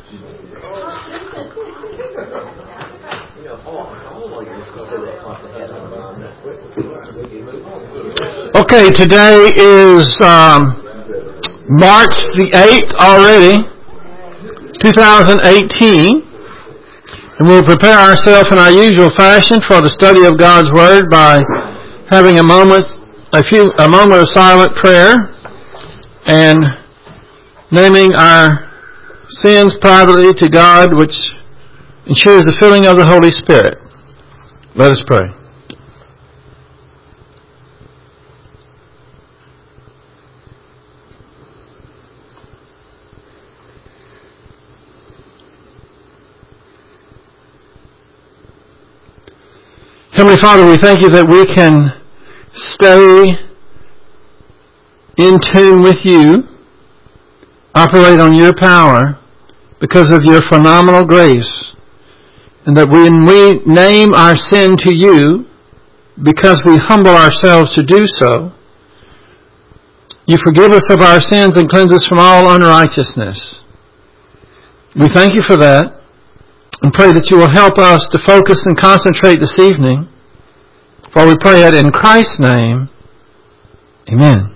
Okay, today is March the 8th already, 2018, and we'll prepare ourselves in our usual fashion for the study of God's Word by having a moment of silent prayer and naming our sins privately to God, which ensures the filling of the Holy Spirit. Let us pray. Heavenly Father, we thank you that we can stay in tune with you, operate on your power because of your phenomenal grace, and that when we name our sin to you, because we humble ourselves to do so, you forgive us of our sins and cleanse us from all unrighteousness. We thank you for that and pray that you will help us to focus and concentrate this evening. For we pray it in Christ's name. Amen.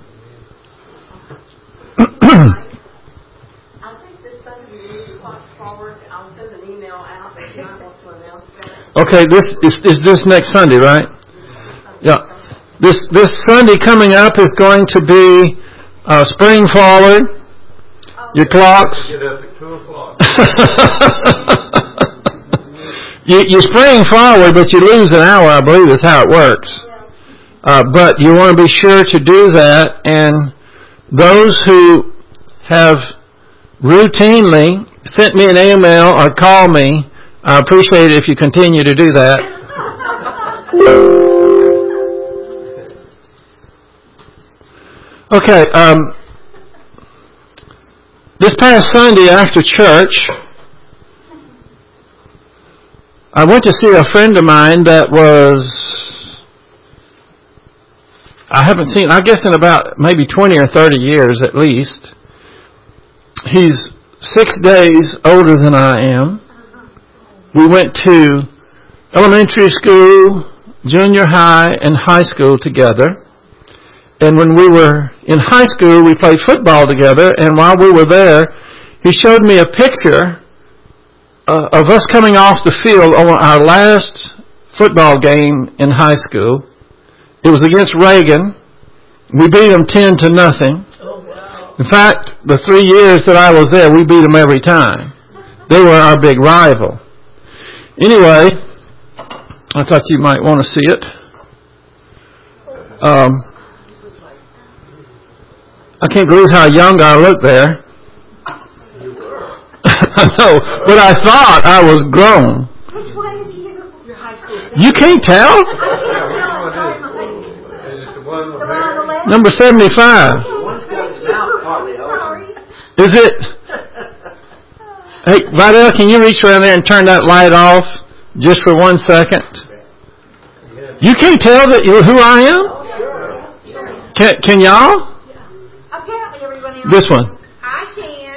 I think this Sunday we need to watch forward. I'll send an email out if you want to announce that. Okay, this is this next Sunday, right? Yeah. This Sunday coming up is going to be spring forward. Your clocks. Get up at 2 o'clock. You spring forward, but you lose an hour, I believe is how it works. But you want to be sure to do that, and those who have routinely sent me an email or called me, I appreciate it if you continue to do that. Okay, this past Sunday after church, I went to see a friend of mine that I haven't seen, I guess in about maybe 20 or 30 years at least. He's 6 days older than I am. We went to elementary school, junior high, and high school together. And when we were in high school, we played football together, and while we were there, he showed me a picture of us coming off the field on our last football game in high school. It was against Reagan. We beat them 10-0. In fact, the 3 years that I was there, we beat them every time. They were our big rival. Anyway, I thought you might want to see it. I can't believe how young I look there. I know, but I thought I was grown. Which one is you? Your high school. You can't tell? Number 75. One's got his mouth partly open. Is it? Hey, Vidal, can you reach around there and turn that light off just for 1 second? You can't tell that who I am? Can y'all? Apparently everyone else. This one. I can.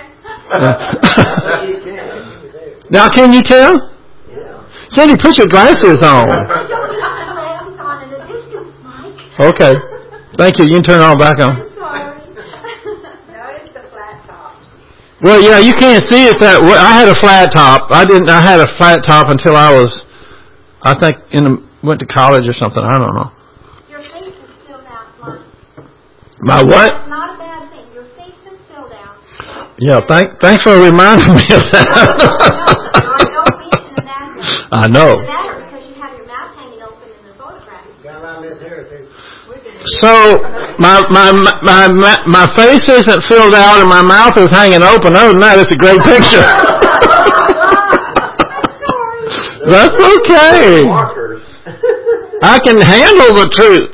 Now, can you tell? Sandy, put your glasses on. I don't have glasses on in the distance, Mike. Okay. Thank you. You can turn it all back on. I'm sorry. No, it's the flat tops. Well, yeah, you can't see it that way. I had a flat top. I had a flat top until I was, I think, went to college or something. I don't know. Your face is still down, Mike. My what? That's not a bad thing. Your face is still down. Yeah, thanks for reminding me of that. No, I don't mean it in a bad way. I know. It's better because you have your mouth hanging open in the photograph. So my face isn't filled out and my mouth is hanging open. Other than that, it's a great picture. That's okay. I can handle the truth.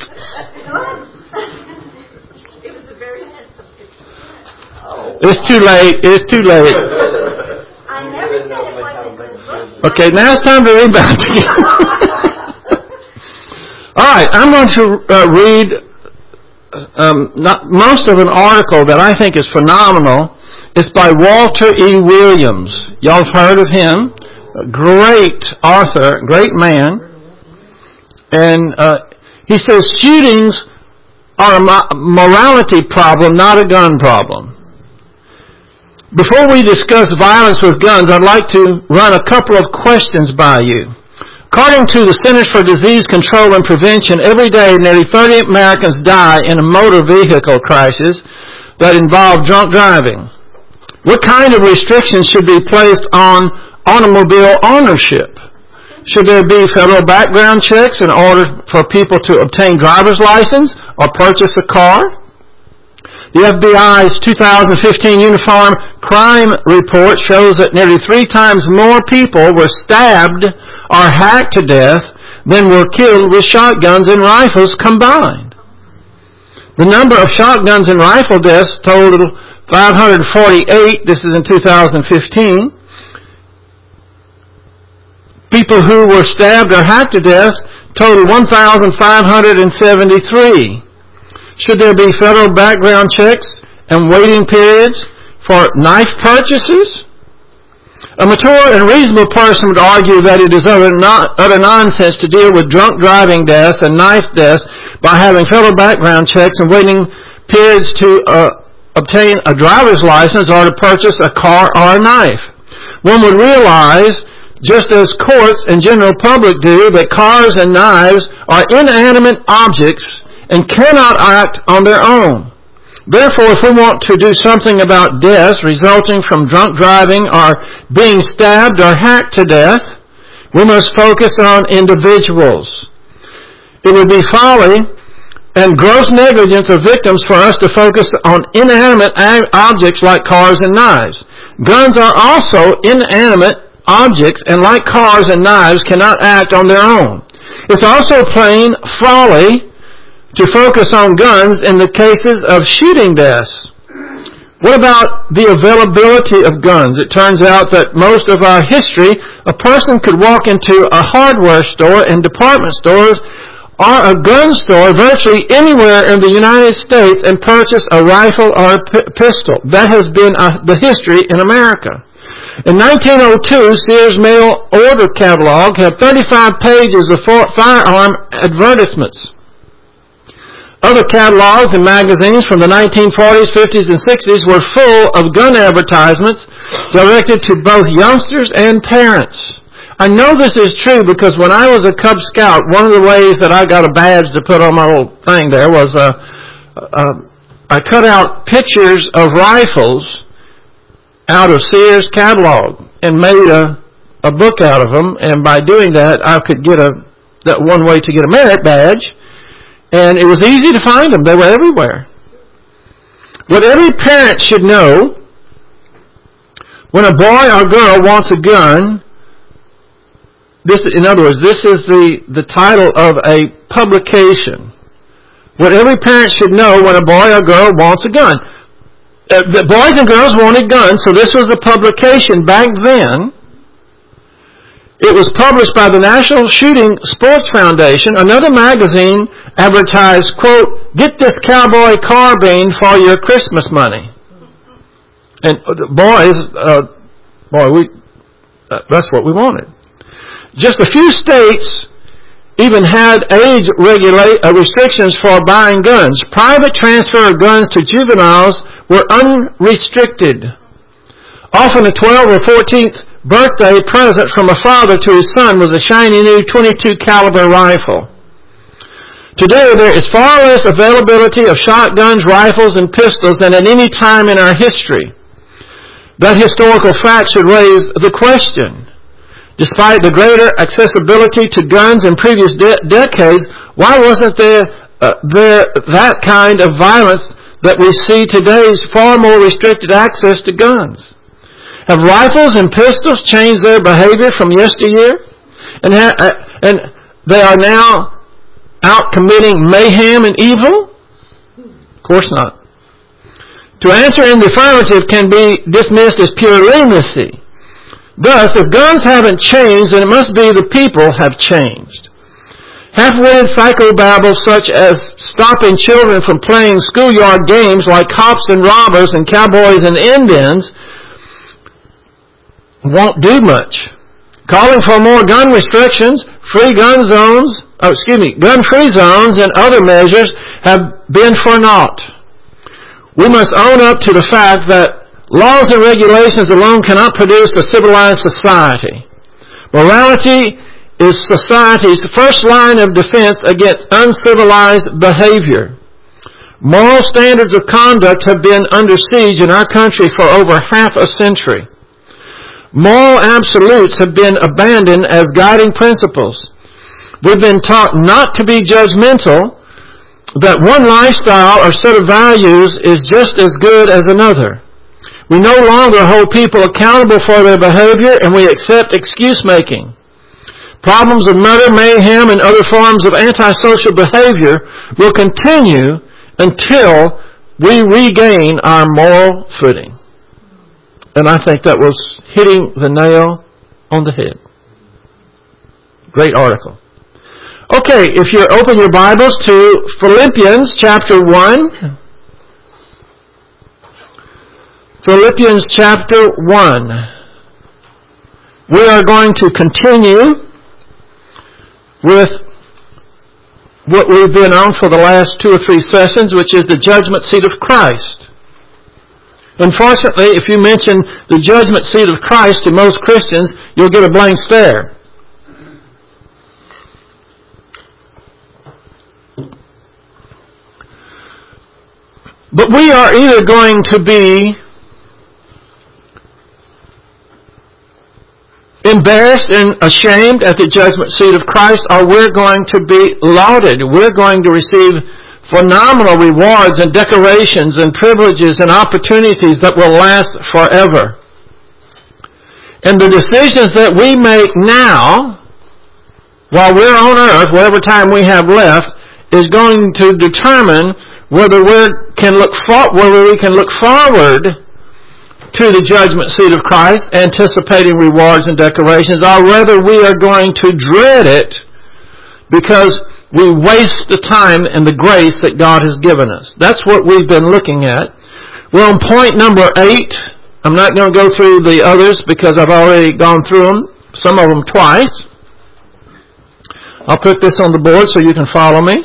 It was a very handsome picture. It's too late. It's too late. I never said it wasn't good. Okay, now it's time to rebound again. All right, I'm going to read most of an article that I think is phenomenal. It's by Walter E. Williams. Y'all have heard of him. A great author, great man. And he says shootings are a morality problem, not a gun problem. Before we discuss violence with guns, I'd like to run a couple of questions by you. According to the Centers for Disease Control and Prevention, every day nearly 30 Americans die in a motor vehicle crisis that involve drunk driving. What kind of restrictions should be placed on automobile ownership? Should there be federal background checks in order for people to obtain driver's license or purchase a car? The FBI's 2015 Uniform Crime Report shows that nearly 3 times more people were stabbed or hacked to death than were killed with shotguns and rifles combined. The number of shotguns and rifle deaths totaled 548. This is in 2015. People who were stabbed or hacked to death totaled 1,573. Should there be federal background checks and waiting periods for knife purchases? A mature and reasonable person would argue that it is utter nonsense to deal with drunk driving death and knife deaths by having federal background checks and waiting periods to obtain a driver's license or to purchase a car or a knife. One would realize, just as courts and general public do, that cars and knives are inanimate objects and cannot act on their own. Therefore, if we want to do something about deaths resulting from drunk driving or being stabbed or hacked to death, we must focus on individuals. It would be folly and gross negligence of victims for us to focus on inanimate objects like cars and knives. Guns are also inanimate objects, and like cars and knives, cannot act on their own. It's also plain folly to focus on guns in the cases of shooting deaths. What about the availability of guns? It turns out that most of our history, a person could walk into a hardware store and department stores or a gun store virtually anywhere in the United States and purchase a rifle or a pistol. That has been the history in America. In 1902, Sears mail order catalog had 35 pages of firearm advertisements. Other catalogs and magazines from the 1940s, 50s, and 60s were full of gun advertisements directed to both youngsters and parents. I know this is true because when I was a Cub Scout, one of the ways that I got a badge to put on my little thing there was I cut out pictures of rifles out of Sears catalog and made a book out of them. And by doing that, I could get that one way to get a merit badge. And it was easy to find them. They were everywhere. What every parent should know, when a boy or girl wants a gun, in other words, this is the title of a publication. What every parent should know when a boy or girl wants a gun. The boys and girls wanted guns, so this was a publication back then. It was published by the National Shooting Sports Foundation. Another magazine advertised, quote, "Get this cowboy carbine for your Christmas money." And that's what we wanted. Just a few states even had age restrictions for buying guns. Private transfer of guns to juveniles were unrestricted. Often a 12th or 14th birthday present from a father to his son was a shiny new .22 caliber rifle. Today there is far less availability of shotguns, rifles, and pistols than at any time in our history. That historical fact should raise the question. Despite the greater accessibility to guns in previous decades, why wasn't there that kind of violence that we see today's far more restricted access to guns? Have rifles and pistols changed their behavior from yesteryear? And they are now out committing mayhem and evil? Of course not. To answer in the affirmative can be dismissed as pure lunacy. Thus, if guns haven't changed, then it must be the people have changed. Half-witted psychobabble such as stopping children from playing schoolyard games like cops and robbers and cowboys and Indians won't do much. Calling for more gun restrictions, gun-free zones and other measures have been for naught. We must own up to the fact that laws and regulations alone cannot produce a civilized society. Morality is society's first line of defense against uncivilized behavior. Moral standards of conduct have been under siege in our country for over half a century. Moral absolutes have been abandoned as guiding principles. We've been taught not to be judgmental, that one lifestyle or set of values is just as good as another. We no longer hold people accountable for their behavior, and we accept excuse-making. Problems of murder, mayhem, and other forms of antisocial behavior will continue until we regain our moral footing. And I think that was hitting the nail on the head. Great article. Okay, if you open your Bibles to Philippians chapter 1. Philippians chapter 1. We are going to continue with what we've been on for the last 2 or 3 sessions, which is the judgment seat of Christ. Unfortunately, if you mention the judgment seat of Christ to most Christians, you'll get a blank stare. But we are either going to be embarrassed and ashamed at the judgment seat of Christ, or we're going to be lauded. We're going to receive phenomenal rewards and decorations and privileges and opportunities that will last forever. And the decisions that we make now, while we're on earth, whatever time we have left, is going to determine whether we can look forward to the judgment seat of Christ, anticipating rewards and decorations, or whether we are going to dread it because we waste the time and the grace that God has given us. That's what we've been looking at. We're on point number 8. I'm not going to go through the others because I've already gone through them, some of them twice. I'll put this on the board so you can follow me.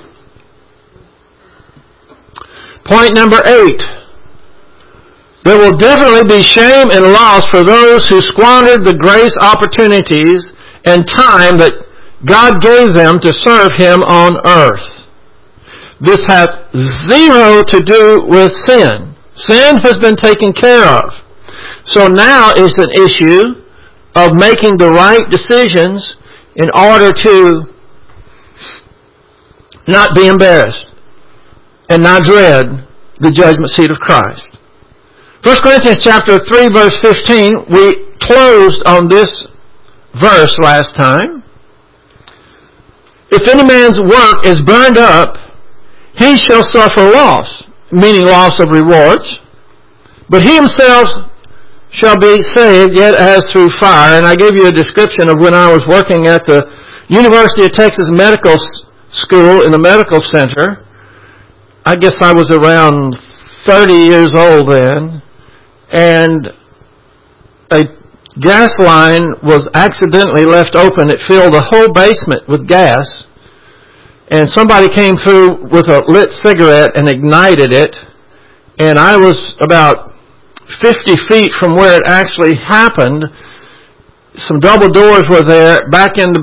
Point number 8. There will definitely be shame and loss for those who squandered the grace, opportunities, and time that God gave them to serve Him on earth. This has zero to do with sin. Sin has been taken care of. So now is an issue of making the right decisions in order to not be embarrassed and not dread the judgment seat of Christ. 1 Corinthians chapter 3 verse 15, we closed on this verse last time. If any man's work is burned up, he shall suffer loss, meaning loss of rewards. But he himself shall be saved, yet as through fire. And I gave you a description of when I was working at the University of Texas Medical School in the medical center. I guess I was around 30 years old then. And a gas line was accidentally left open. It filled the whole basement with gas. And somebody came through with a lit cigarette and ignited it. And I was about 50 feet from where it actually happened. Some double doors were there, back in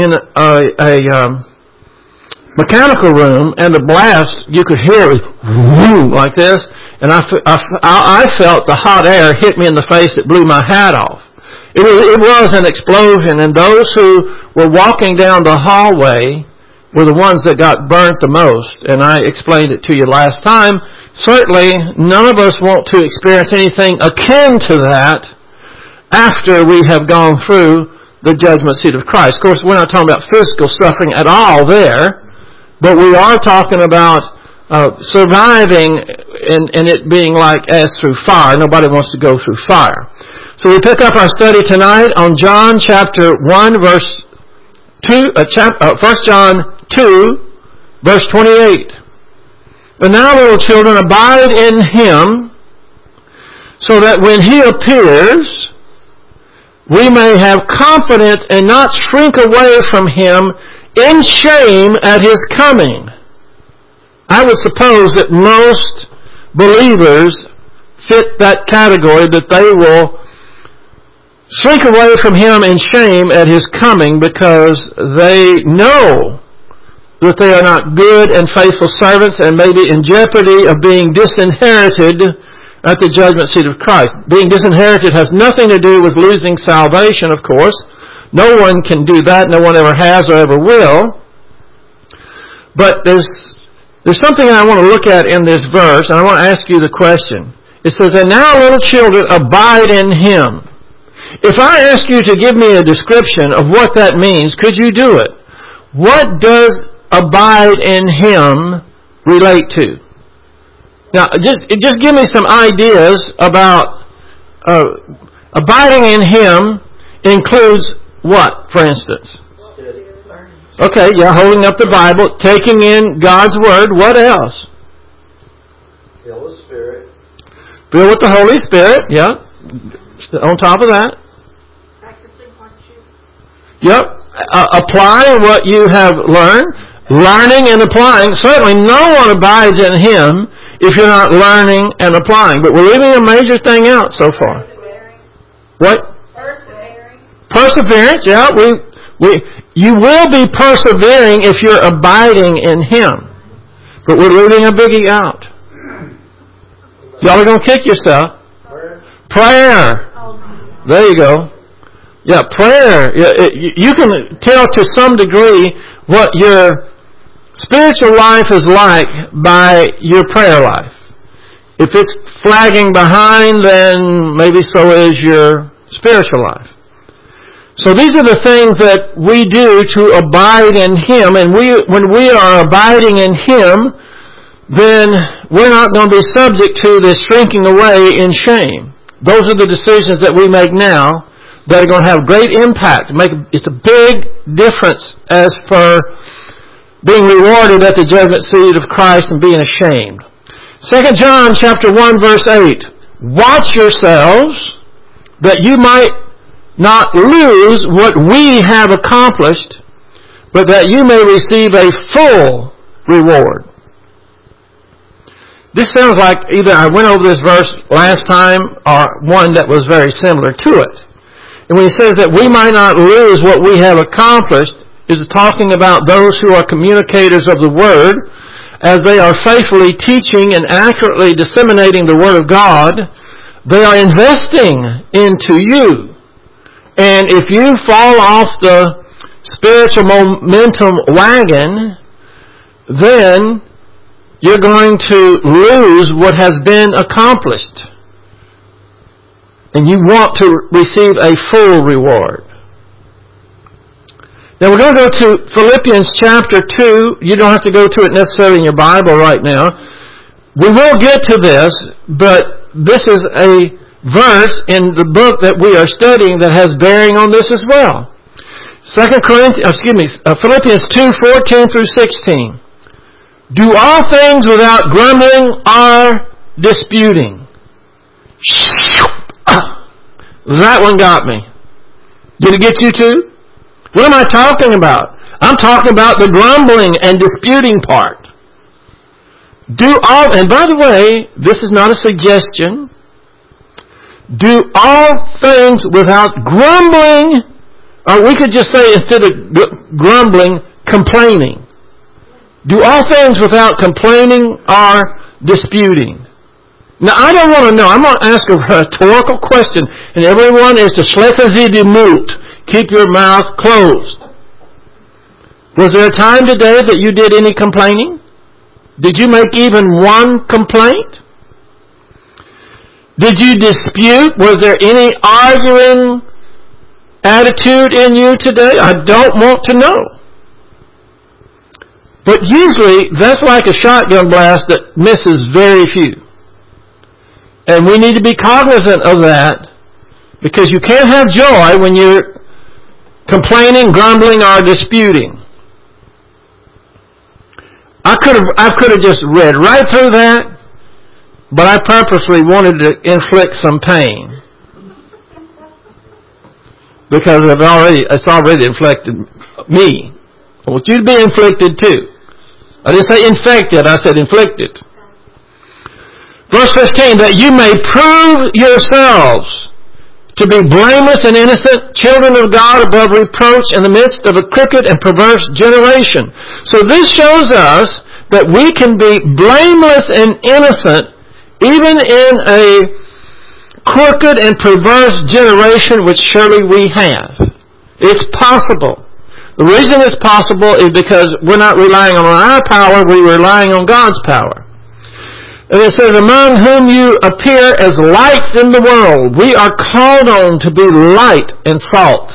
a mechanical room, and the blast, you could hear it was like this. And I felt the hot air hit me in the face. It blew my hat off. It was an explosion, and those who were walking down the hallway were the ones that got burnt the most. And I explained it to you last time. Certainly, none of us want to experience anything akin to that after we have gone through the judgment seat of Christ. Of course, we're not talking about physical suffering at all there, but we are talking about surviving and it being like as through fire. Nobody wants to go through fire. So we pick up our study tonight on John chapter 1 verse 2, 1 John 2, verse 28. But now, little children, abide in Him, so that when He appears, we may have confidence and not shrink away from Him in shame at His coming. I would suppose that most believers fit that category, that they will shrink away from Him in shame at His coming because they know that they are not good and faithful servants and may be in jeopardy of being disinherited at the judgment seat of Christ. Being disinherited has nothing to do with losing salvation, of course. No one can do that. No one ever has or ever will. But there's something I want to look at in this verse, and I want to ask you the question. It says, and now, little children, abide in Him. If I ask you to give me a description of what that means, could you do it? What does abide in Him relate to? Now, just give me some ideas about abiding in Him includes what, for instance? Okay, yeah, holding up the Bible, taking in God's Word. What else? Fill with Spirit. Fill with the Holy Spirit, yeah. On top of that. Practicing what you... Yep. Apply what you have learned. Learning and applying. Certainly no one abides in Him if you're not learning and applying. But we're leaving a major thing out so far. Persevering. What? Persevering. Perseverance, yeah. You will be persevering if you're abiding in Him. But we're leaving a biggie out. Y'all are going to kick yourself. Prayer. There you go. Yeah, prayer. You can tell to some degree what your spiritual life is like by your prayer life. If it's flagging behind, then maybe so is your spiritual life. So these are the things that we do to abide in Him. And when we are abiding in Him, then we're not going to be subject to this shrinking away in shame. Those are the decisions that we make now that are going to have great impact. It's a big difference as for being rewarded at the judgment seat of Christ and being ashamed. 2 John chapter 1 verse 8. Watch yourselves that you might not lose what we have accomplished, but that you may receive a full reward. This sounds like either I went over this verse last time or one that was very similar to it. And when he says that we might not lose what we have accomplished, is talking about those who are communicators of the Word, as they are faithfully teaching and accurately disseminating the Word of God. They are investing into you. And if you fall off the spiritual momentum wagon, then you're going to lose what has been accomplished. And you want to receive a full reward. Now we're going to go to Philippians chapter 2. You don't have to go to it necessarily in your Bible right now. We will get to this, but this is a verse in the book that we are studying that has bearing on this as well. Philippians 2:14 through 16. Do all things without grumbling or disputing. That one got me. Did it get you too? What am I talking about? I'm talking about the grumbling and disputing part. And by the way, this is not a suggestion. Do all things without grumbling, or we could just say instead of grumbling, complaining. Do all things without complaining or disputing. Now I don't want to know. I'm going to ask a rhetorical question, and everyone is to schleppen Sie die Mut. Keep your mouth closed. Was there a time today that you did any complaining? Did you make even one complaint? Did you dispute? Was there any arguing attitude in you today? I don't want to know. But usually, that's like a shotgun blast that misses very few. And we need to be cognizant of that, because you can't have joy when you're complaining, grumbling, or disputing. I could have just read right through that, but I purposely wanted to inflict some pain. Because it's already inflicted me. I want you to be inflicted too. I didn't say infected, I said inflicted. Verse 15, that you may prove yourselves to be blameless and innocent, children of God above reproach in the midst of a crooked and perverse generation. So this shows us that we can be blameless and innocent even in a crooked and perverse generation, which surely we have. It's possible. The reason it's possible is because we're not relying on our power, we're relying on God's power. And it says, among whom you appear as lights in the world. We are called on to be light and salt.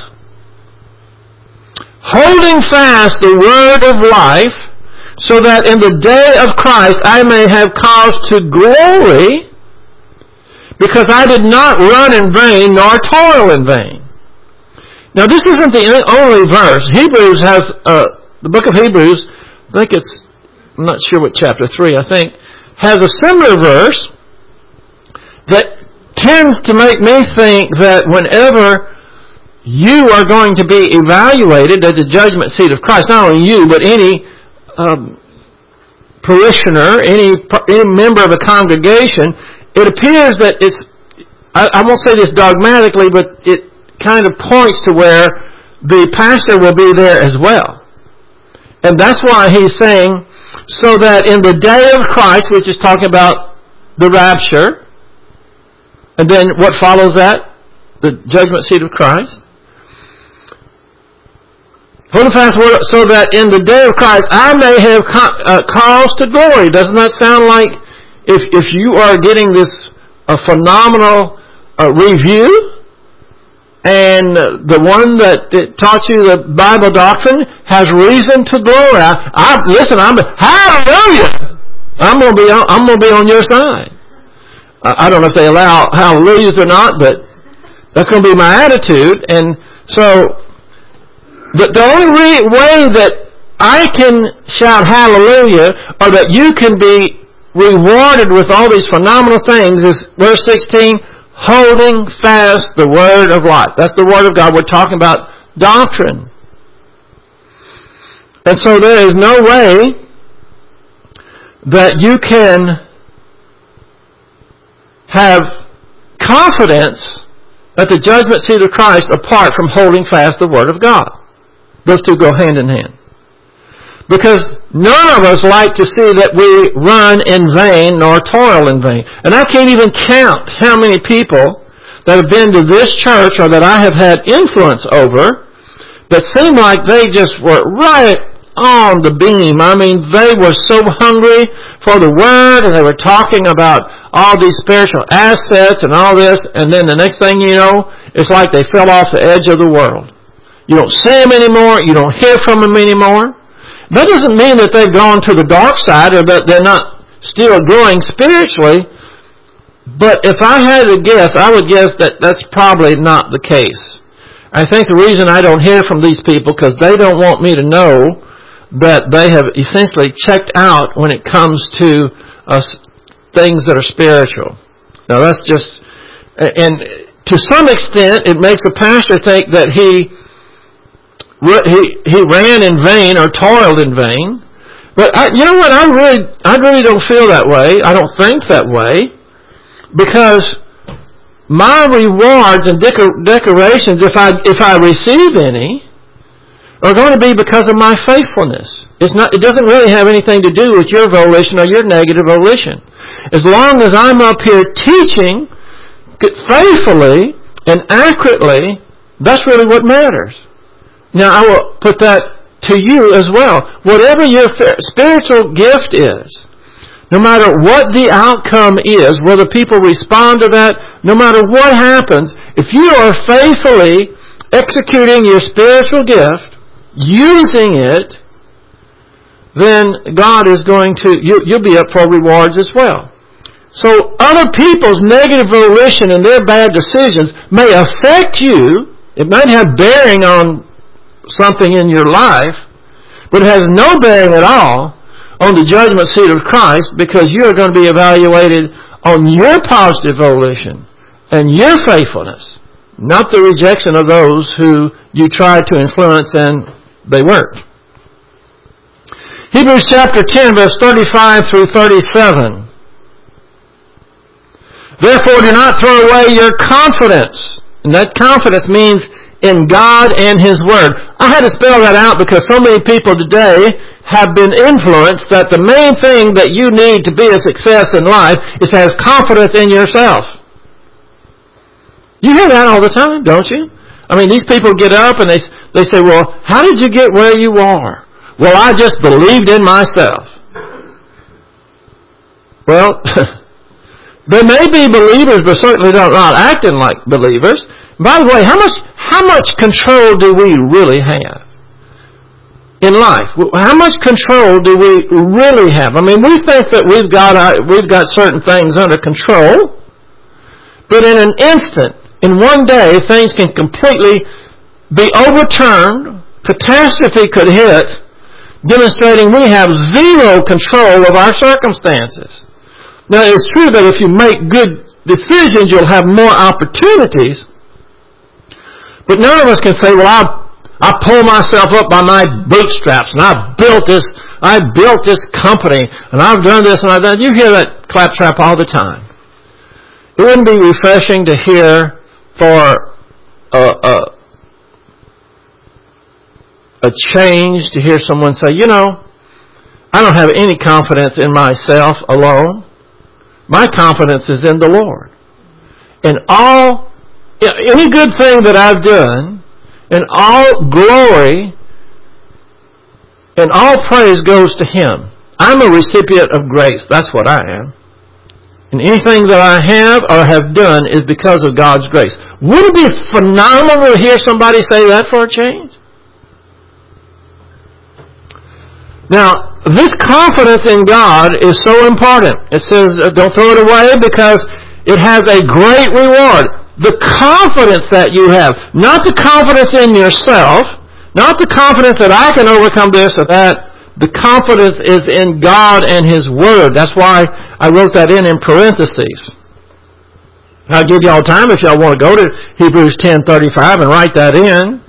Holding fast the word of life, so that in the day of Christ I may have cause to glory, because I did not run in vain nor toil in vain. Now this isn't the only verse. Hebrews has, the book of Hebrews, I'm not sure what chapter 3, I think, has a similar verse that tends to make me think that whenever you are going to be evaluated at the judgment seat of Christ, not only you, but any parishioner, any member of a congregation, it appears that it's, I won't say this dogmatically, but it kind of points to where the pastor will be there as well. And that's why he's saying, so that in the day of Christ, which is talking about the rapture, and then what follows that? The judgment seat of Christ. Hold fast, so that in the day of Christ I may have cause to glory. Doesn't that sound like if you are getting this phenomenal review, and the one that taught you the Bible doctrine has reason to glory. Hallelujah! I'm going to be on your side. I don't know if they allow hallelujahs or not, but that's going to be my attitude. And so, the only way that I can shout hallelujah, or that you can be rewarded with all these phenomenal things, is verse 16. Holding fast the word of life. That's the word of God. We're talking about doctrine. And so there is no way that you can have confidence at the judgment seat of Christ apart from holding fast the word of God. Those two go hand in hand. Because none of us like to see that we run in vain nor toil in vain. And I can't even count how many people that have been to this church or that I have had influence over that seem like they just were right on the beam. I mean, they were so hungry for the Word, and they were talking about all these spiritual assets and all this, and then the next thing you know, it's like they fell off the edge of the world. You don't see them anymore. You don't hear from them anymore. That doesn't mean that they've gone to the dark side or that they're not still growing spiritually. But if I had to guess, I would guess that that's probably not the case. I think the reason I don't hear from these people because they don't want me to know that they have essentially checked out when it comes to things that are spiritual. Now that's just, and to some extent it makes a pastor think that he ran in vain or toiled in vain. But you know what? I really don't feel that way. I don't think that way. Because my rewards and decorations, if I receive any, are going to be because of my faithfulness. It doesn't really have anything to do with your volition or your negative volition. As long as I'm up here teaching faithfully and accurately, that's really what matters. Now, I will put that to you as well. Whatever your spiritual gift is, no matter what the outcome is, whether people respond to that, no matter what happens, if you are faithfully executing your spiritual gift, using it, then God is going to, you'll be up for rewards as well. So other people's negative volition and their bad decisions may affect you. It might have bearing on something in your life, but it has no bearing at all on the judgment seat of Christ, because you're going to be evaluated on your positive volition and your faithfulness, not the rejection of those who you tried to influence and they worked. Hebrews chapter 10, verse 35 through 37. Therefore, do not throw away your confidence. And that confidence means in God and His Word. I had to spell that out because so many people today have been influenced that the main thing that you need to be a success in life is to have confidence in yourself. You hear that all the time, don't you? I mean, these people get up and they say, well, how did you get where you are? Well, I just believed in myself. Well, they may be believers, but certainly not acting like believers. By the way, how much control do we really have in life? How much control do we really have? I mean, we think that we've got certain things under control, but in an instant, in one day, things can completely be overturned. Catastrophe could hit, demonstrating we have zero control of our circumstances. Now, it's true that if you make good decisions, you'll have more opportunities. But none of us can say, well, I pull myself up by my bootstraps, and I built this company, and I've done this and I've done that. You hear that claptrap all the time. It wouldn't be refreshing to hear for a change, to hear someone say, I don't have any confidence in myself alone. My confidence is in the Lord. And any good thing that I've done, and all glory and all praise goes to Him. I'm a recipient of grace. That's what I am. And anything that I have or have done is because of God's grace. Wouldn't it be phenomenal to hear somebody say that for a change? Now, this confidence in God is so important. It says, don't throw it away because it has a great reward. The confidence that you have, not the confidence in yourself, not the confidence that I can overcome this or that. The confidence is in God and His Word. That's why I wrote that in parentheses. I'll give y'all time if y'all want to go to Hebrews 10:35 and write that in.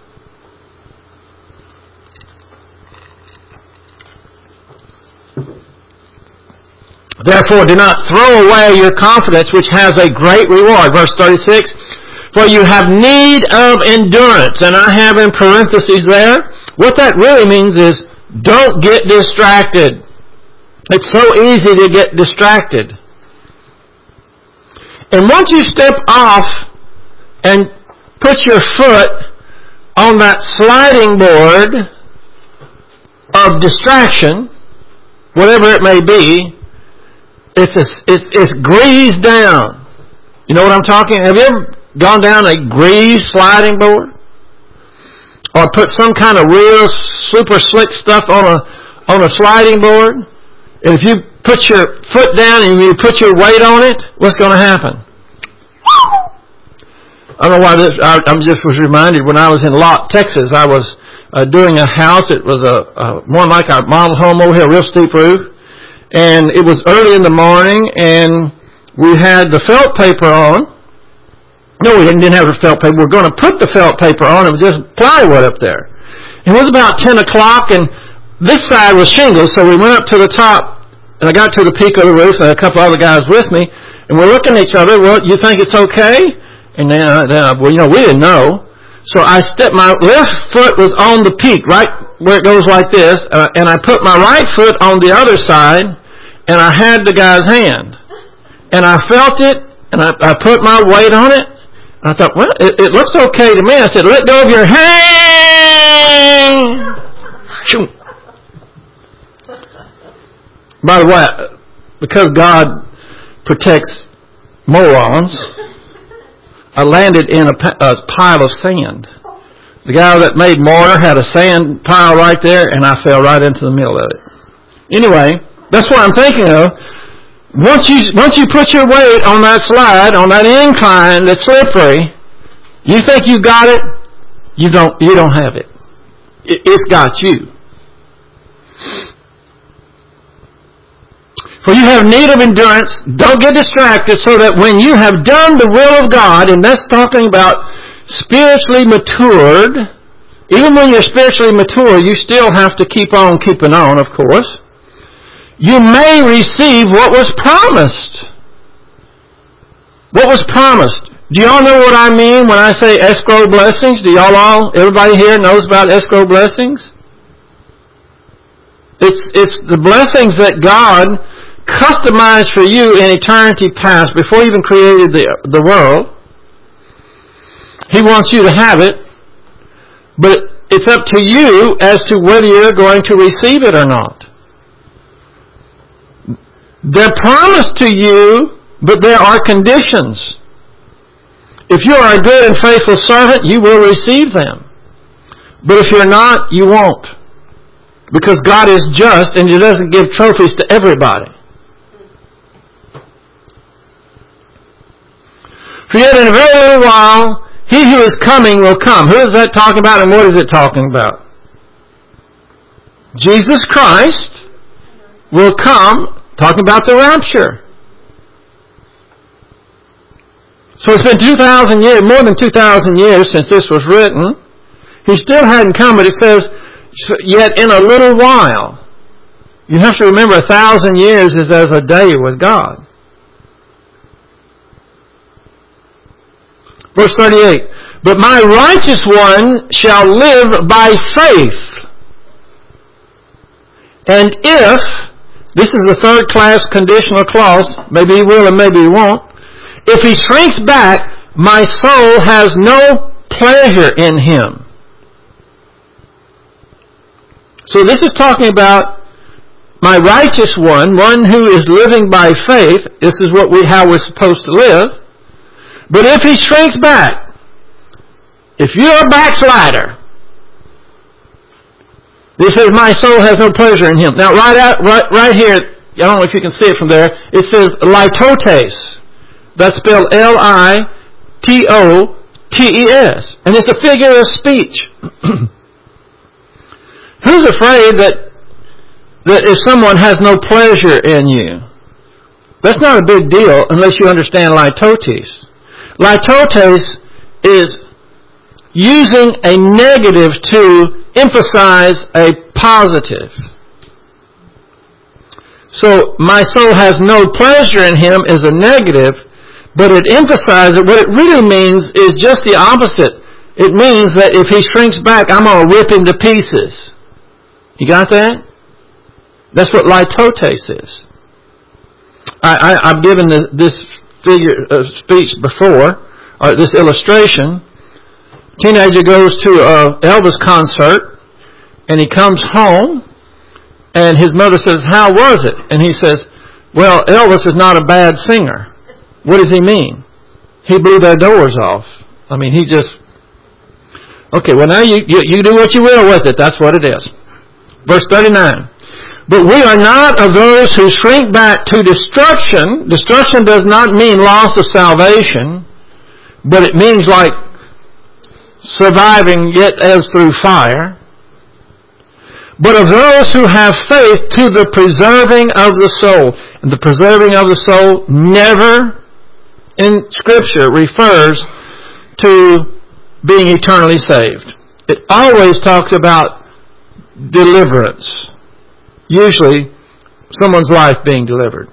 Therefore, do not throw away your confidence, which has a great reward. Verse 36, for you have need of endurance. And I have in parentheses there, what that really means is, don't get distracted. It's so easy to get distracted. And once you step off and put your foot on that sliding board of distraction, whatever it may be, it's greased down. You know what I'm talking? Have you ever gone down a greased sliding board? Or put some kind of real super slick stuff on a sliding board? And if you put your foot down and you put your weight on it, what's going to happen? I don't know why this. I just was reminded when I was in Lott, Texas. I was doing a house. It was more like a model home over here, real steep roof. And it was early in the morning, and we had the felt paper on. No, we didn't have the felt paper. We were going to put the felt paper on. It was just plywood up there. It was about 10 o'clock, and this side was shingles, so we went up to the top, and I got to the peak of the roof, and a couple other guys with me, and we're looking at each other. Well, you think it's okay? And then we didn't know. So I stepped, my left foot was on the peak, right where it goes like this, and I put my right foot on the other side, and I had the guy's hand. And I felt it, and I put my weight on it, and I thought, well, it looks okay to me. I said, let go of your hand. Shoot. By the way, because God protects morons, I landed in a pile of sand. The guy that made mortar had a sand pile right there, and I fell right into the middle of it. Anyway, that's what I'm thinking of. Once you put your weight on that slide, on that incline that's slippery, you think you got it, you don't have it. It's got you. For you have need of endurance. Don't get distracted, so that when you have done the will of God, and that's talking about spiritually matured. Even when you're spiritually mature, you still have to keep on keeping on, of course. You may receive what was promised. What was promised? Do y'all know what I mean when I say escrow blessings? Do everybody here knows about escrow blessings? It's the blessings that God customized for you in eternity past, before He even created the world. He wants you to have it, but it's up to you as to whether you're going to receive it or not. They're promised to you, but there are conditions. If you are a good and faithful servant, you will receive them. But if you're not, you won't. Because God is just, and He doesn't give trophies to everybody. For yet in a very little while, He who is coming will come. Who is that talking about, and what is it talking about? Jesus Christ will come, talking about the rapture. So it's been 2,000 years, more than 2,000 years since this was written. He still hadn't come, but it says, yet in a little while. You have to remember, 1,000 years is as a day with God. Verse 38, but my righteous one shall live by faith. And if, this is the third class conditional clause, maybe he will and maybe he won't. If he shrinks back, my soul has no pleasure in him. So this is talking about my righteous one who is living by faith. This is how we're supposed to live. But if he shrinks back, if you're a backslider, this says, my soul has no pleasure in him. Now, right here, I don't know if you can see it from there, it says litotes. That's spelled Litotes. And it's a figure of speech. Who's afraid that if someone has no pleasure in you? That's not a big deal unless you understand litotes. Litotes is using a negative to emphasize a positive. So, my soul has no pleasure in him is a negative, but it emphasizes, what it really means is just the opposite. It means that if he shrinks back, I'm going to rip him to pieces. You got that? That's what litotes is. I've given this figure of speech before, or this illustration. Teenager goes to an Elvis concert, and he comes home, and his mother says, how was it? And he says, well, Elvis is not a bad singer. What does he mean? He blew their doors off. I mean, he just... Okay, well now you do what you will with it. That's what it is. Verse 39. But we are not of those who shrink back to destruction. Destruction does not mean loss of salvation, but it means like surviving yet as through fire. But of those who have faith to the preserving of the soul. And the preserving of the soul never in Scripture refers to being eternally saved. It always talks about deliverance. Usually, someone's life being delivered.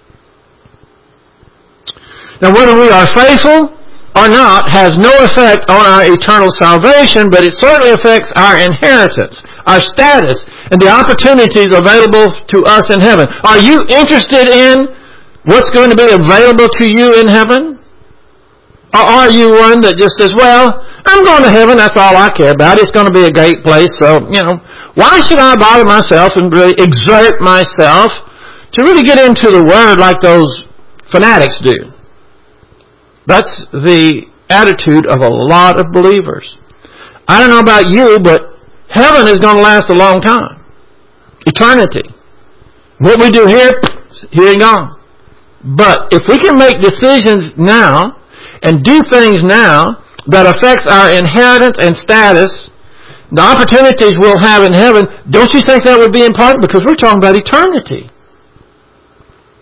Now, whether we are faithful or not has no effect on our eternal salvation, but it certainly affects our inheritance, our status, and the opportunities available to us in heaven. Are you interested in what's going to be available to you in heaven? Or are you one that just says, well, I'm going to heaven, that's all I care about. It's going to be a great place, so, why should I bother myself and really exert myself to really get into the Word like those fanatics do? That's the attitude of a lot of believers. I don't know about you, but heaven is going to last a long time. Eternity. What we do here and gone. But if we can make decisions now and do things now that affects our inheritance and status, the opportunities we'll have in heaven, don't you think that would be important? Because we're talking about eternity.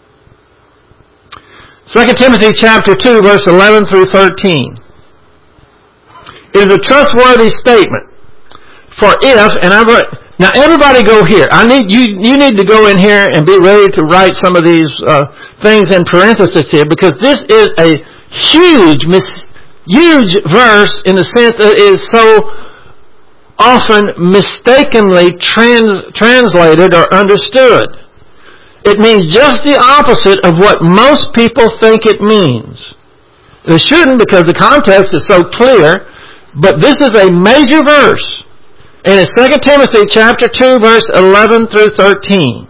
2 Timothy chapter 2, verse 11 through 13. It is a trustworthy statement. For if, now everybody go here. You need to go in here and be ready to write some of these things in parentheses here, because this is a huge verse in the sense that it is so often mistakenly translated or understood. It means just the opposite of what most people think it means. It shouldn't, because the context is so clear, but this is a major verse. And it's 2 Timothy chapter 2, verse 11 through 13.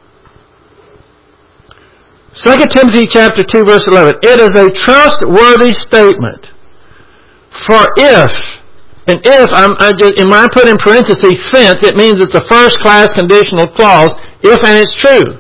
2 Timothy chapter 2, verse 11. It is a trustworthy statement. For if, and if, when I put in parentheses since, it means it's a first-class conditional clause, if and it's true.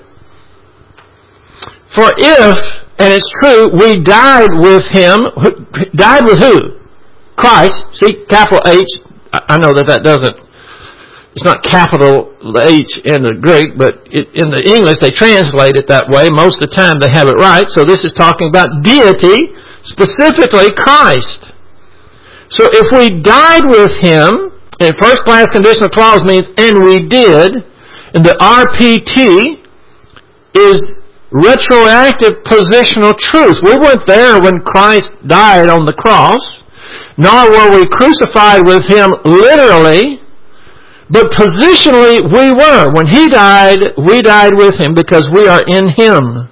For if, and it's true, we died with Him, died with who? Christ. See, capital H. I know that doesn't, it's not capital H in the Greek, but in the English they translate it that way. Most of the time they have it right. So this is talking about deity, specifically Christ. So if we died with Him, and first class conditional clause means, and we did, and the RPT is retroactive positional truth. We weren't there when Christ died on the cross, nor were we crucified with Him literally, but positionally we were. When He died, we died with Him because we are in Him.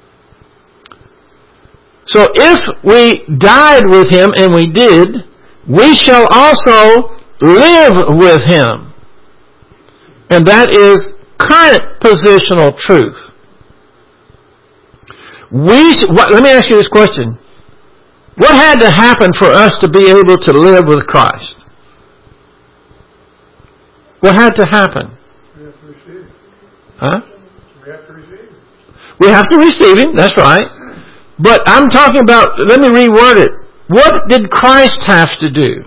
So if we died with Him, and we did, we shall also live with Him. And that is current positional truth. Let me ask you this question. What had to happen for us to be able to live with Christ? What had to happen? We have to receive Him. Huh? We have to receive Him. We have to receive Him, that's right. But I'm talking about, let me reword it. What did Christ have to do?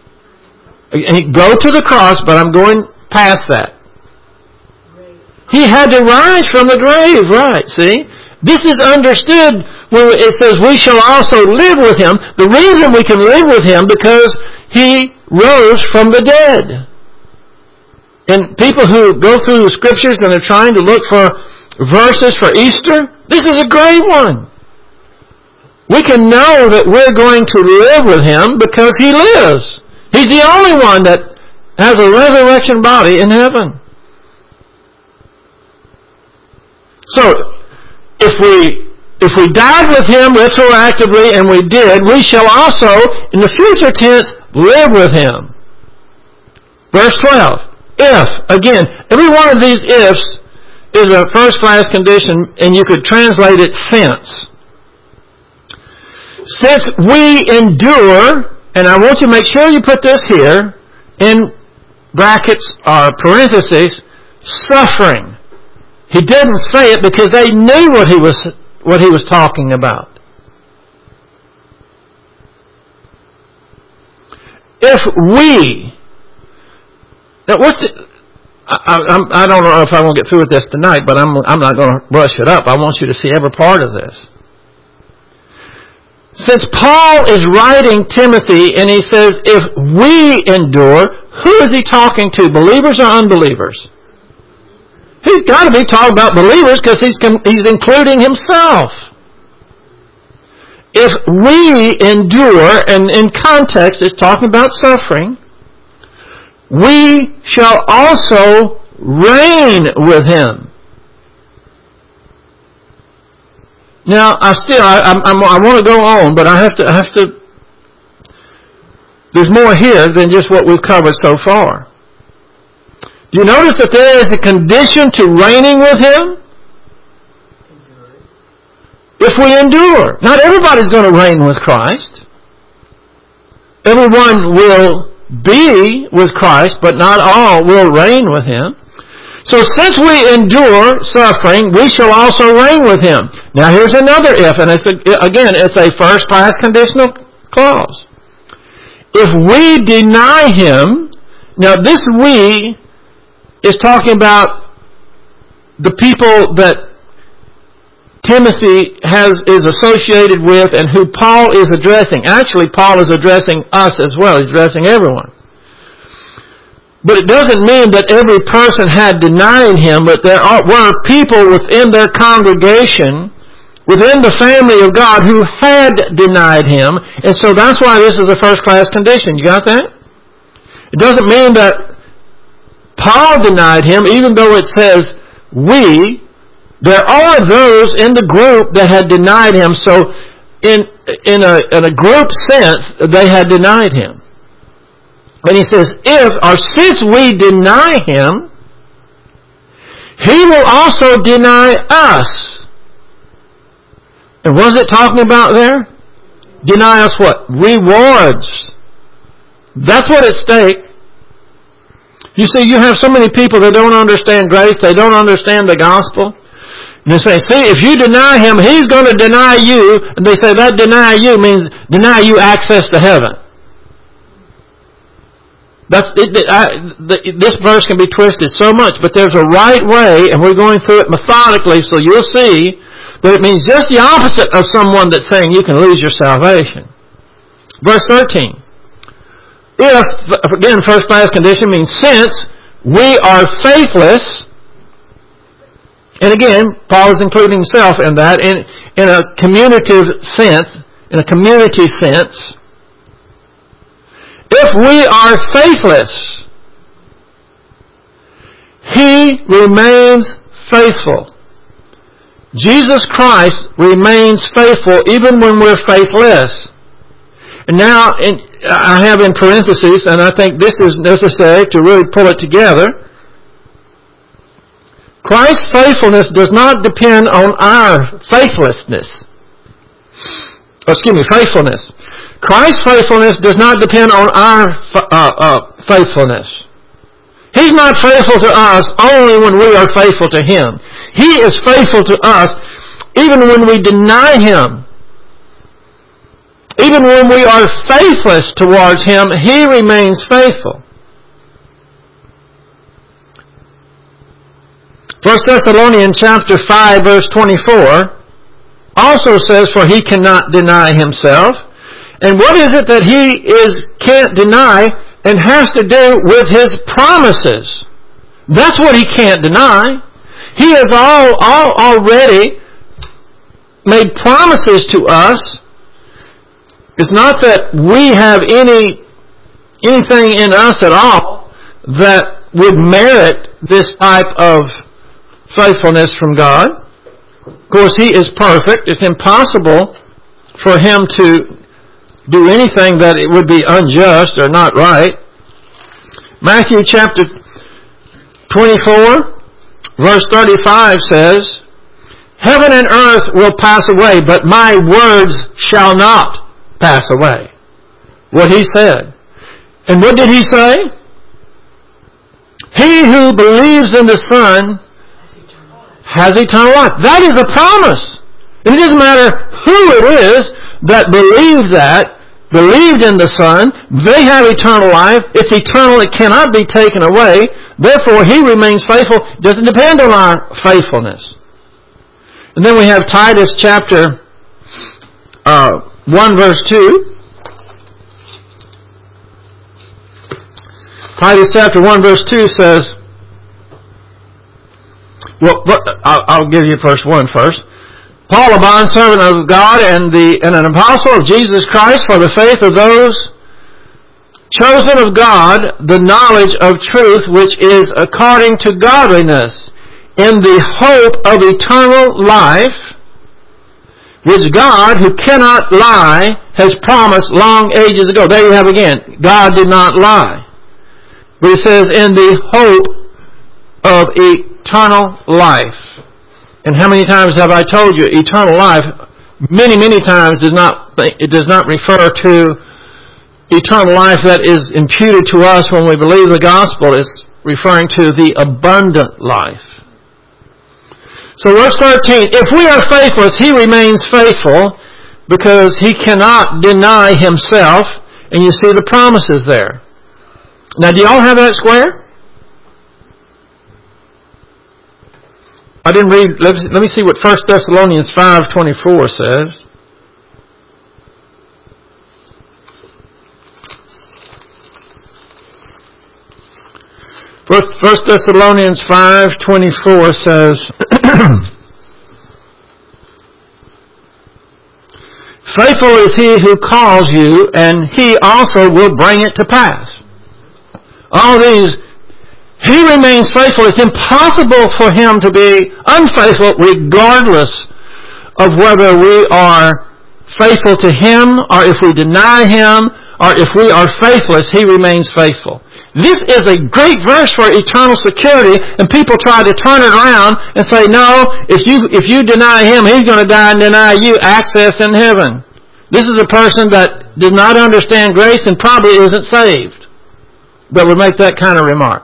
Go to the cross, but I'm going past that. He had to rise from the grave, right, see? This is understood when it says we shall also live with Him. The reason we can live with Him because He rose from the dead. And people who go through the Scriptures and are trying to look for verses for Easter, this is a great one. We can know that we're going to live with Him because He lives. He's the only one that has a resurrection body in heaven. So, if we died with Him retroactively, and we did, we shall also, in the future tense, live with Him. Verse 12. If, again, every one of these ifs is a first-class condition, and you could translate it since. Since we endure, and I want you to make sure you put this here, in brackets or parentheses, suffering. He didn't say it because they knew what he was talking about. If we, now I don't know if I won't get through with this tonight, but I'm not going to brush it up. I want you to see every part of this. Since Paul is writing Timothy and he says, if we endure, who is he talking to? Believers or unbelievers? He's got to be talking about believers because he's including himself. If we endure, and in context it's talking about suffering, we shall also reign with Him. Now, I want to go on, but I have to. There's more here than just what we've covered so far. Do you notice that there is a condition to reigning with Him? If we endure. Not everybody's going to reign with Christ. Everyone will be with Christ, but not all will reign with Him. So since we endure suffering, we shall also reign with Him. Now here's another if, and it's a first-class conditional clause. If we deny Him, now this we is talking about the people that Timothy is associated with and who Paul is addressing. Actually, Paul is addressing us as well. He's addressing everyone. But it doesn't mean that every person had denied him, but there were people within their congregation, within the family of God, who had denied him. And so that's why this is a first-class condition. You got that? It doesn't mean that Paul denied him, even though it says we. There are those in the group that had denied him. So in a group sense, they had denied him. And he says, since we deny him, he will also deny us. And what is it talking about there? Deny us what? Rewards. That's what at stake. You see, you have so many people that don't understand grace. They don't understand the gospel. And they say, see, if you deny him, he's going to deny you. And they say that deny you means deny you access to heaven. This verse can be twisted so much, but there's a right way, and we're going through it methodically, so you'll see that it means just the opposite of someone that's saying you can lose your salvation. Verse 13. If, again, first class condition means since we are faithless, and again, Paul is including himself in that, in a communicative sense, in a community sense. If we are faithless, he remains faithful. Jesus Christ remains faithful even when we're faithless. And now, I have in parentheses, and I think this is necessary to really pull it together. Christ's faithfulness does not depend on our faithlessness. Faithfulness. Christ's faithfulness does not depend on our faithfulness. He's not faithful to us only when we are faithful to Him. He is faithful to us even when we deny Him. Even when we are faithless towards Him, He remains faithful. 1 Thessalonians chapter 5 verse 24 also says, for He cannot deny Himself. And what is it that He can't deny and has to do with His promises? That's what He can't deny. He has already made promises to us. It's not that we have anything in us at all that would merit this type of faithfulness from God. Of course, He is perfect. It's impossible for Him to do anything that it would be unjust or not right. Matthew chapter 24, verse 35 says, heaven and earth will pass away, but my words shall not pass away. What He said. And what did He say? He who believes in the Son has eternal life. That is a promise. And it doesn't matter who it is that believed in the Son, they have eternal life. It's eternal. It cannot be taken away. Therefore, He remains faithful. It doesn't depend on our faithfulness. And then we have Titus chapter 1 verse 2. Titus chapter 1 verse 2 says, I'll give you verse 1 first. Paul, a bondservant of God and an apostle of Jesus Christ, for the faith of those chosen of God, the knowledge of truth which is according to godliness, in the hope of eternal life, which God, who cannot lie, has promised long ages ago. There you have again. God did not lie. But it says, in the hope of eternal life. And how many times have I told you, eternal life, many, many times it does not refer to eternal life that is imputed to us when we believe the gospel. It's referring to the abundant life. So verse 13, if we are faithless, He remains faithful because He cannot deny Himself. And you see the promises there. Now, do you all have that square? I didn't read, let me see what 1 Thessalonians 5:24 says. First Thessalonians 5:24 says, Faithful is he who calls you, and he also will bring it to pass. All these, he remains faithful. It's impossible for him to be unfaithful regardless of whether we are faithful to him or if we deny him or if we are faithless, he remains faithful. This is a great verse for eternal security, and people try to turn it around and say, no, if you deny him, he's going to die and deny you access in heaven. This is a person that does not understand grace and probably isn't saved that would make that kind of remark.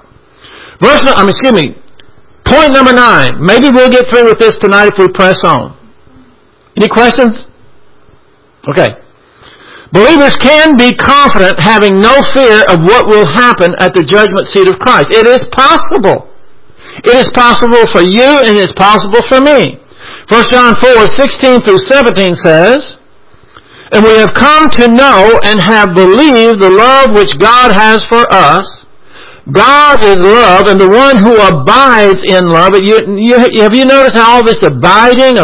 Point number 9. Maybe we'll get through with this tonight if we press on. Any questions? Okay. Believers can be confident having no fear of what will happen at the judgment seat of Christ. It is possible. It is possible for you and it is possible for me. 1 John 4:16 through 17 says, And we have come to know and have believed the love which God has for us. God is love, and the one who abides in love. Have you noticed how all this enduring,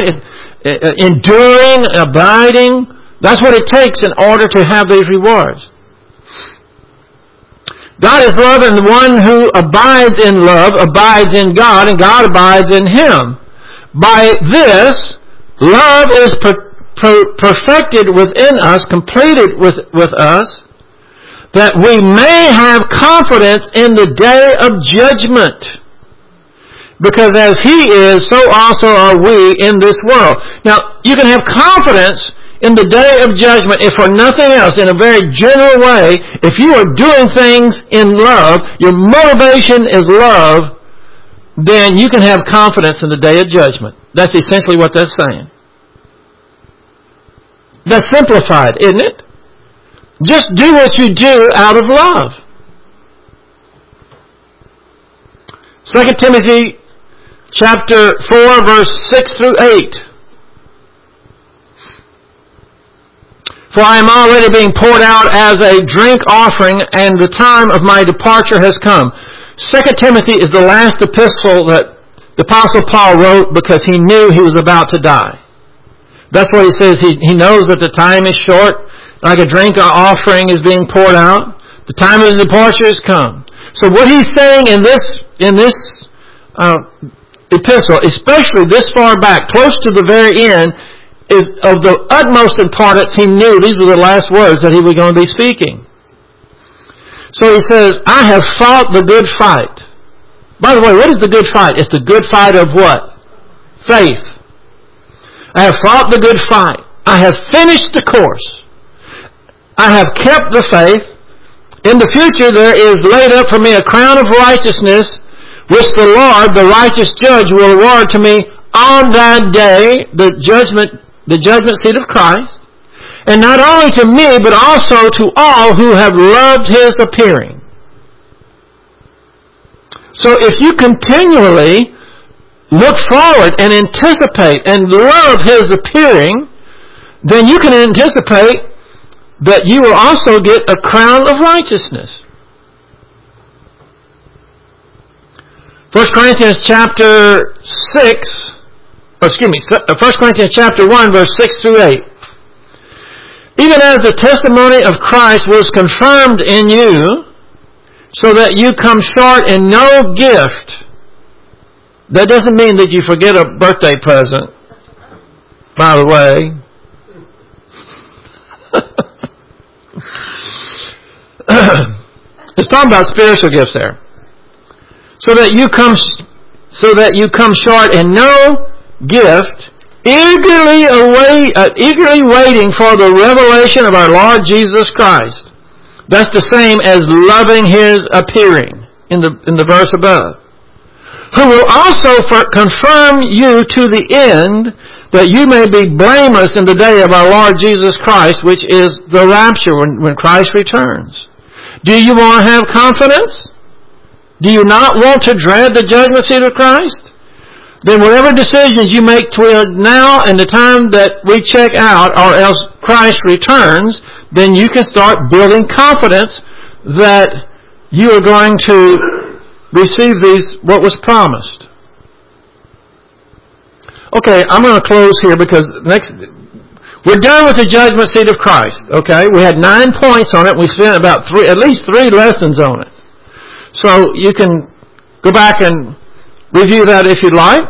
abiding, that's what it takes in order to have these rewards. God is love, and the one who abides in love abides in God, and God abides in him. By this, love is perfected within us, completed with us, that we may have confidence in the day of judgment. Because as he is, so also are we in this world. Now, you can have confidence in the day of judgment, if for nothing else, in a very general way, if you are doing things in love, your motivation is love, then you can have confidence in the day of judgment. That's essentially what that's saying. That's simplified, isn't it? Just do what you do out of love. 2 Timothy chapter 4, verse 6 through 8. For I am already being poured out as a drink offering, and the time of my departure has come. 2 Timothy is the last epistle that the Apostle Paul wrote because he knew he was about to die. That's what he says. He knows that the time is short, like a drink offering is being poured out. The time of his departure has come. So what he's saying in this epistle, especially this far back, close to the very end, is of the utmost importance. He knew these were the last words that he was going to be speaking. So he says, I have fought the good fight. By the way, what is the good fight? It's the good fight of what? Faith. I have fought the good fight. I have finished the course. I have kept the faith. In the future there is laid up for me a crown of righteousness, which the Lord, the righteous judge, will award to me on that day, the judgment seat of Christ, and not only to me, but also to all who have loved his appearing. So if you continually look forward and anticipate and love his appearing, then you can anticipate that you will also get a crown of righteousness. 1 Corinthians chapter 1 Corinthians chapter 1, verse 6 through 8. Even as the testimony of Christ was confirmed in you, so that you come short in no gift. That doesn't mean that you forget a birthday present, by the way. It's talking about spiritual gifts there. So that you come short in no gift, eagerly waiting for the revelation of our Lord Jesus Christ. That's the same as loving his appearing in the verse above. Who will also confirm you to the end, that you may be blameless in the day of our Lord Jesus Christ, which is the rapture, when Christ returns. Do you want to have confidence? Do you not want to dread the judgment seat of Christ? then whatever decisions you make between now and the time that we check out or else Christ returns, then you can start building confidence that you are going to receive what was promised. Okay, I'm going to close here because we're done with the judgment seat of Christ. Okay, we had 9 points on it. We spent about at least 3 lessons on it. So you can go back and review that if you'd like.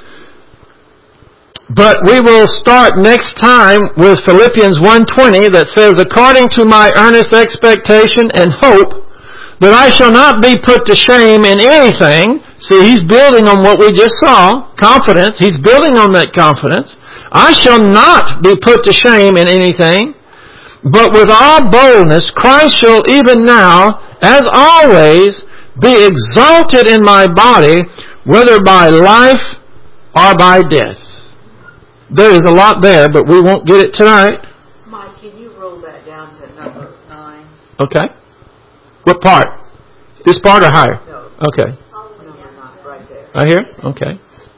But we will start next time with Philippians 1:20 that says, according to my earnest expectation and hope that I shall not be put to shame in anything. See, he's building on what we just saw, confidence. He's building on that confidence. I shall not be put to shame in anything, but with all boldness Christ shall even now, as always, be exalted in my body, whether by life or by death. There is a lot there, but we won't get it tonight. Mike, can you roll that down to number 9? Okay. What part? This part or higher? No. Okay. Number 9, right there. Right here? Okay.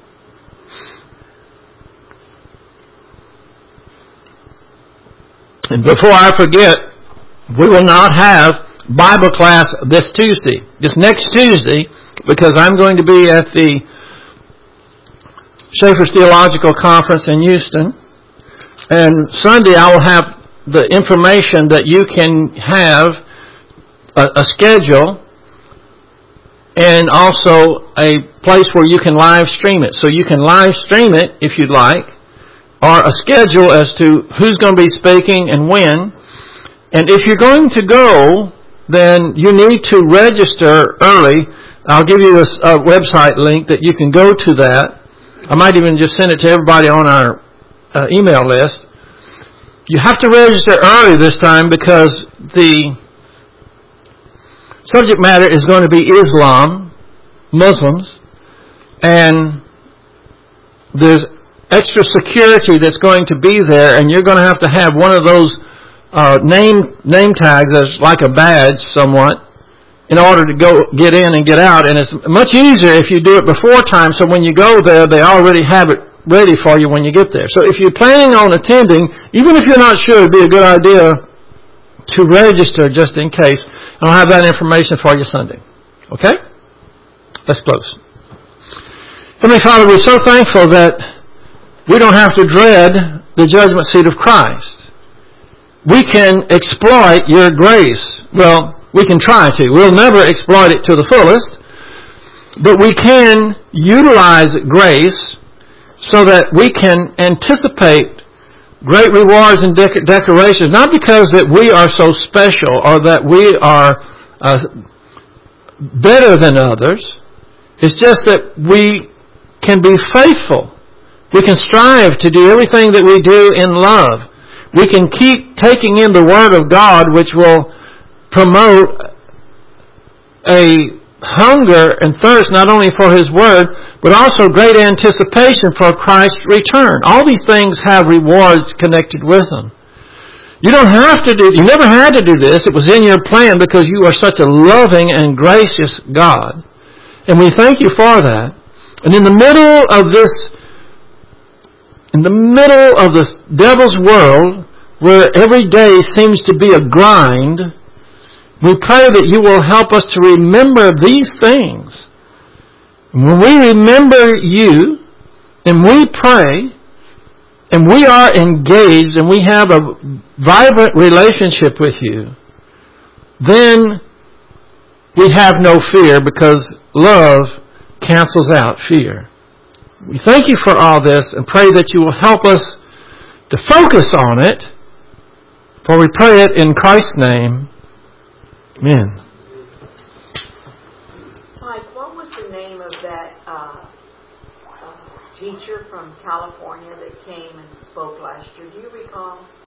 And before I forget, we will not have Bible class this Tuesday. This next Tuesday, because I'm going to be at the Schaeffer's Theological Conference in Houston. And Sunday I will have the information that you can have a schedule and also a place where you can live stream it. So you can live stream it if you'd like, or a schedule as to who's going to be speaking and when. And if you're going to go, then you need to register early. I'll give you a website link that you can go to that. I might even just send it to everybody on our email list. You have to register early this time because the subject matter is going to be Islam, Muslims, and there's extra security that's going to be there, and you're going to have one of those name tags that's like a badge somewhat in order to get in and get out. And it's much easier if you do it before time, so when you go there, they already have it ready for you when you get there. So if you're planning on attending, even if you're not sure, it'd be a good idea to register just in case. And I'll have that information for you Sunday. Okay? Let's close. Heavenly Father, we're so thankful that we don't have to dread the judgment seat of Christ. We can exploit your grace. Well, we can try to. We'll never exploit it to the fullest. But we can utilize grace so that we can anticipate great rewards and decorations, not because that we are so special or that we are better than others. It's just that we can be faithful. We can strive to do everything that we do in love. We can keep taking in the Word of God, which will promote a hunger and thirst not only for His Word, but also great anticipation for Christ's return. All these things have rewards connected with them. You don't have to you never had to do this. It was in your plan because you are such a loving and gracious God. And we thank you for that. And in the middle of this devil's world, where every day seems to be a grind, we pray that you will help us to remember these things. When we remember you, and we pray, and we are engaged, and we have a vibrant relationship with you, then we have no fear because love cancels out fear. We thank you for all this and pray that you will help us to focus on it, for we pray it in Christ's name. Amen. Mike, what was the name of that teacher from California that came and spoke last year? Do you recall?